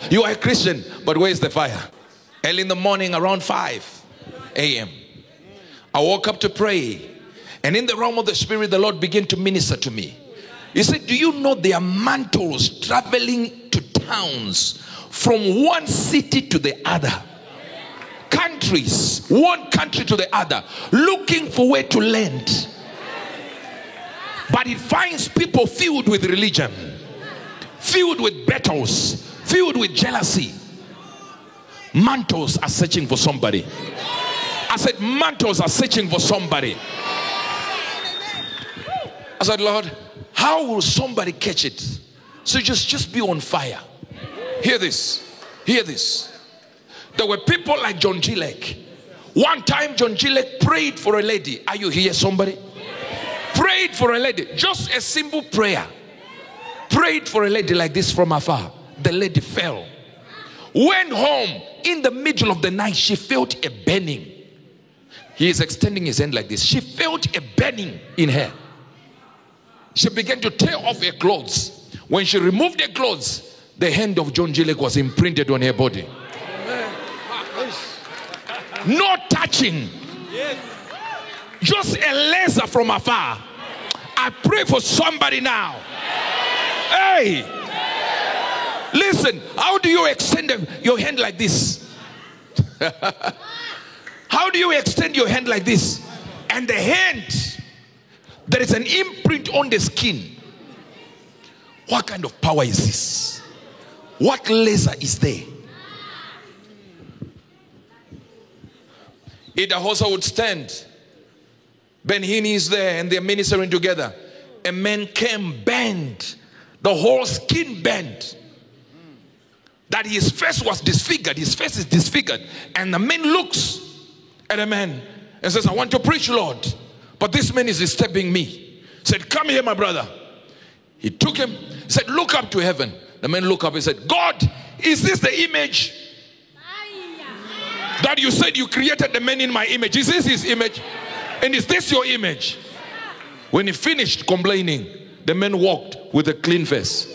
You are a Christian, but where is the fire? Early in the morning, around 5 a.m., I woke up to pray. And in the realm of the Spirit, the Lord began to minister to me. He said, do you know there are mantles traveling to towns from one city to the other? Countries, one country to the other, looking for where to land. But it finds people filled with religion, filled with battles, filled with jealousy. Mantles are searching for somebody. I said, mantles are searching for somebody. I said, Lord, how will somebody catch it? So just be on fire. Hear this. Hear this. There were people like John G. Lake. One time John G. Lake prayed for a lady. Are you here, somebody? Prayed for a lady. Just a simple prayer. Prayed for a lady like this from afar. The lady fell. Went home. In the middle of the night, she felt a burning. He is extending his hand like this. She felt a burning in her. She began to tear off her clothes. When she removed her clothes, the hand of John G. Lake was imprinted on her body. No touching. Just a laser from afar. I pray for somebody now. Hey, listen. How do you extend your hand like this? How do you extend your hand like this? And the hand, there is an imprint on the skin. What kind of power is this? What laser is there? Idahosa would stand. Ben Hini is there and they're ministering together. A man came bent. The whole skin bent. That his face was disfigured. His face is disfigured. And the man looks at a man and says, I want to preach, Lord, but this man is disturbing me. Said, come here, my brother. He took him, said, look up to heaven. The man looked up and said, God, is this the image that you said you created the man in my image? Is this his image? And is this your image? When he finished complaining, the man walked with a clean face.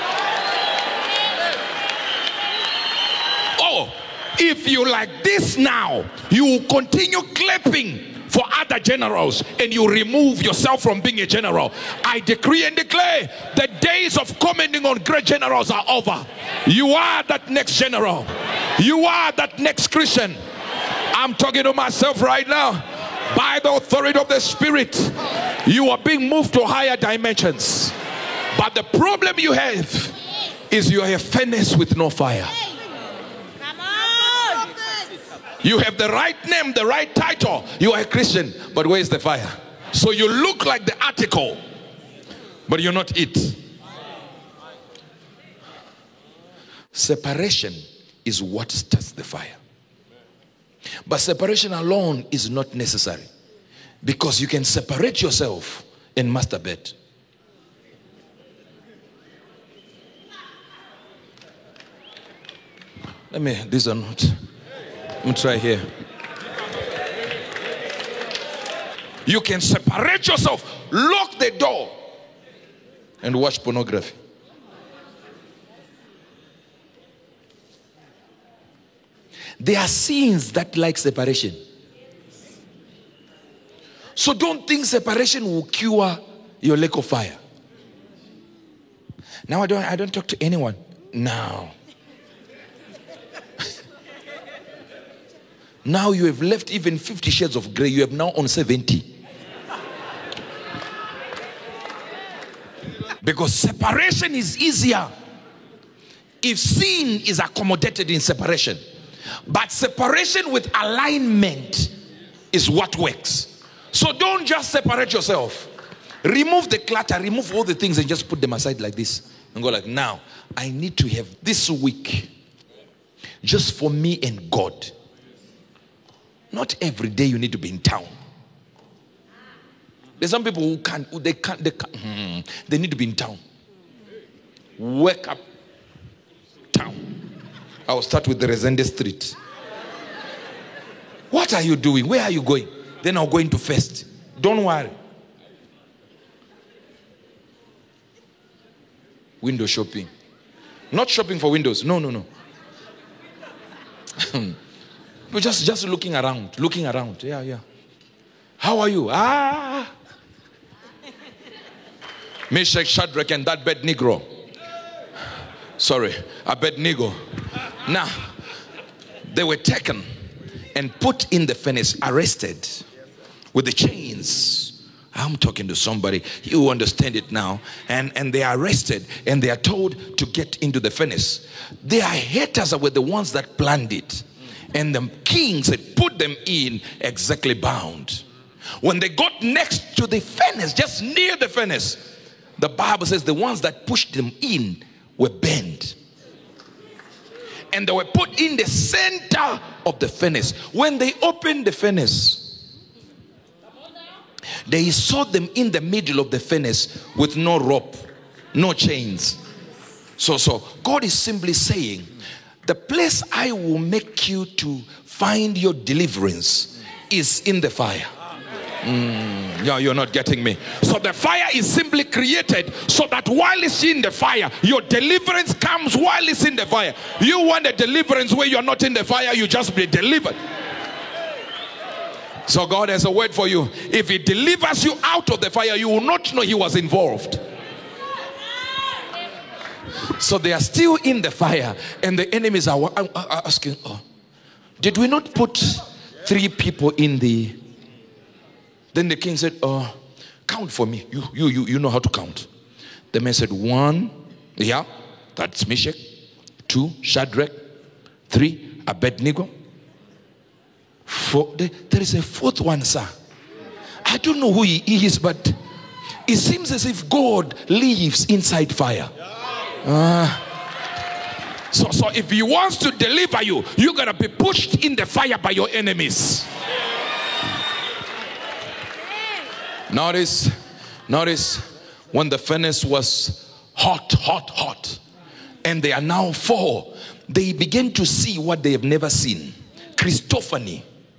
Oh, if you like this now, you will continue clapping for other generals and you remove yourself from being a general. I decree and declare the days of commenting on great generals are over. You are that next general. You are that next Christian. I'm talking to myself right now. By the authority of the Spirit, you are being moved to higher dimensions. But the problem you have is you are a furnace with no fire. You have the right name, the right title. You are a Christian, but where is the fire? So you look like the article, but you're not it. Separation is what starts the fire. But separation alone is not necessary, because you can separate yourself and masturbate. These are not. Let me try here. You can separate yourself, lock the door, and watch pornography. There are sins that like separation. So don't think separation will cure your lack of fire. Now I don't talk to anyone. Now. Now you have left even 50 shades of gray. You have now on 70. Because separation is easier if sin is accommodated in separation. But separation with alignment is what works. So don't just separate yourself. Remove the clutter, remove all the things and just put them aside like this. And go like, now, I need to have this week just for me and God. Not every day you need to be in town. There's some people who can't, they need to be in town. Wake up, town. I'll start with the Resende Street. What are you doing? Where are you going? Then I'll go into first. Don't worry. Window shopping. Not shopping for windows. No. We're just looking around. Yeah. How are you? Meshach, Shadrach, and that Abednego. Sorry, Abednego. Now, they were taken and put in the furnace, arrested with the chains. I'm talking to somebody, you understand it now. And they are arrested and they are told to get into the furnace. Their haters were the ones that planned it. And the king said, put them in exactly bound. When they got next to the furnace, just near the furnace, the Bible says the ones that pushed them in were bent. And they were put in the center of the furnace. When they opened the furnace, they saw them in the middle of the furnace with no rope, no chains. So God is simply saying, the place I will make you to find your deliverance is in the fire. Yeah, you're not getting me. So the fire is simply created so that while it's in the fire, your deliverance comes while it's in the fire. You want a deliverance where you're not in the fire, you just be delivered. So God has a word for you. If he delivers you out of the fire, you will not know he was involved. So they are still in the fire and the enemies are asking, did we not put 3 people in the... Then the king said, count for me. You know how to count. The man said, 1, yeah, that's Meshach. 2, Shadrach. 3, Abednego. 4, there is a 4th one, sir. I don't know who he is, but it seems as if God lives inside fire. So if he wants to deliver you, you're going to be pushed in the fire by your enemies. Notice when the furnace was hot, and they are now 4, they begin to see what they have never seen. Christophany.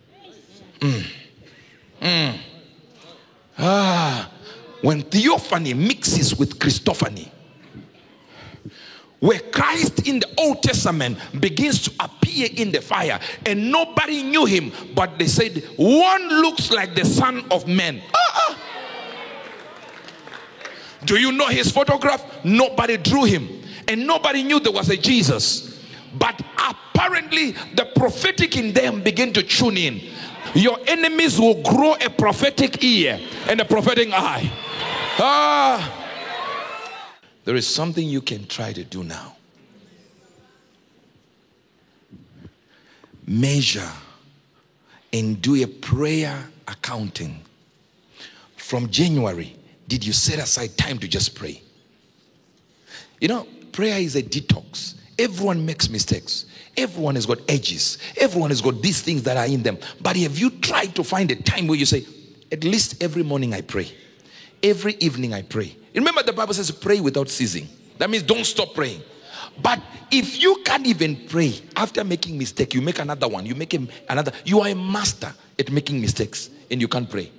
When theophany mixes with Christophany, where Christ in the Old Testament begins to appear in the fire and nobody knew him, but they said, one looks like the Son of Man. Do you know his photograph? Nobody drew him and nobody knew there was a Jesus. But apparently the prophetic in them began to tune in. Your enemies will grow a prophetic ear and a prophetic eye. There is something you can try to do now. Measure and do a prayer accounting. From January, did you set aside time to just pray? You know, prayer is a detox. Everyone makes mistakes. Everyone has got edges. Everyone has got these things that are in them. But have you tried to find a time where you say, at least every morning I pray, every evening I pray? Remember, the Bible says pray without ceasing. That means don't stop praying. But if you can't even pray after making mistake, you make another one, you make another. You are a master at making mistakes and you can't pray.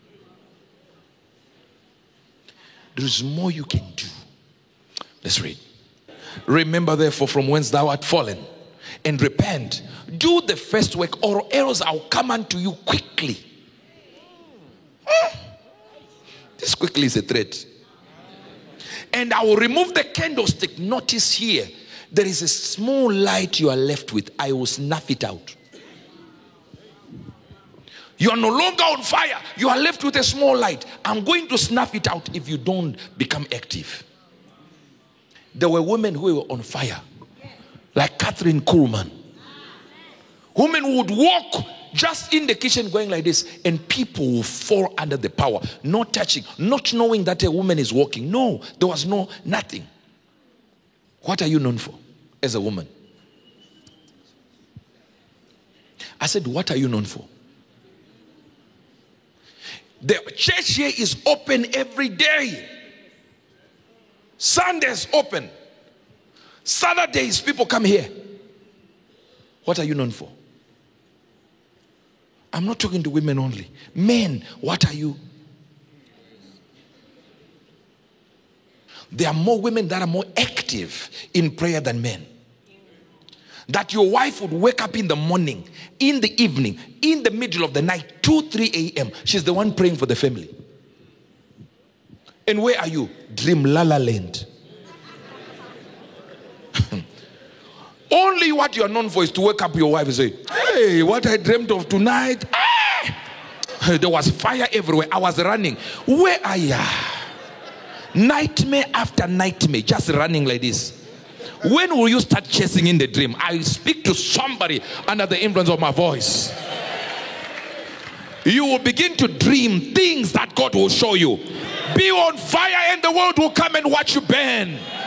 There is more you can do. Let's read. Remember therefore from whence thou art fallen, and repent. Do the first work, or else I'll come unto you quickly. This quickly is a threat. And I will remove the candlestick. Notice here, there is a small light you are left with. I will snuff it out. You are no longer on fire. You are left with a small light. I'm going to snuff it out if you don't become active. There were women who were on fire, like Catherine Kuhlman. Women would walk just in the kitchen going like this, and people will fall under the power, not touching, not knowing that a woman is walking. No, there was nothing. What are you known for as a woman? I said, what are you known for? The church here is open every day. Sundays open. Saturdays people come here. What are you known for? I'm not talking to women only. Men, what are you? There are more women that are more active in prayer than men. that your wife would wake up in the morning, in the evening, in the middle of the night, 2, 3 a.m. She's the one praying for the family. And where are you? Dream La La Land. Only what you are known for is to wake up your wife and say, hey, what I dreamt of tonight. There was fire everywhere. I was running. Where are you? Nightmare after nightmare, just running like this. When will you start chasing in the dream? I speak to somebody under the influence of my voice. You will begin to dream things that God will show you. Be on fire and the world will come and watch you burn.